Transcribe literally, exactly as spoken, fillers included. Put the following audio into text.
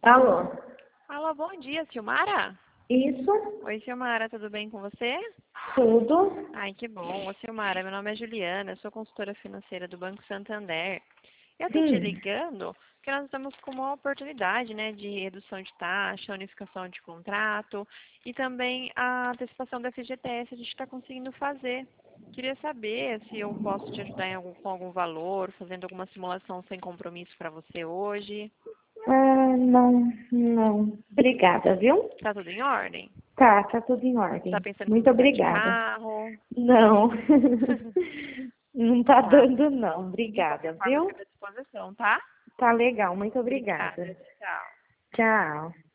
Alô? Alô, bom dia, Silmara? Isso? Oi, Silmara, tudo bem com você? Tudo? Ai, que bom. Ô, Silmara, meu nome é Juliana, eu sou consultora financeira do Banco Santander. Eu tô te Sim. ligando porque nós estamos com uma oportunidade, né, de redução de taxa, unificação de contrato e também a antecipação da F G T S a gente está conseguindo fazer. Queria saber se eu posso te ajudar em algum, com algum valor, fazendo alguma simulação sem compromisso para você hoje. Ah, não, não. Obrigada, viu? Tá tudo em ordem? Tá, tá tudo em Tá ordem. pensando em Muito mudar de obrigada. carro? Não. Não tá Tá. dando, não. De qualquer Obrigada, forma, viu? fica à disposição, tá? Tá legal, muito Obrigada. obrigada. Tchau. Tchau.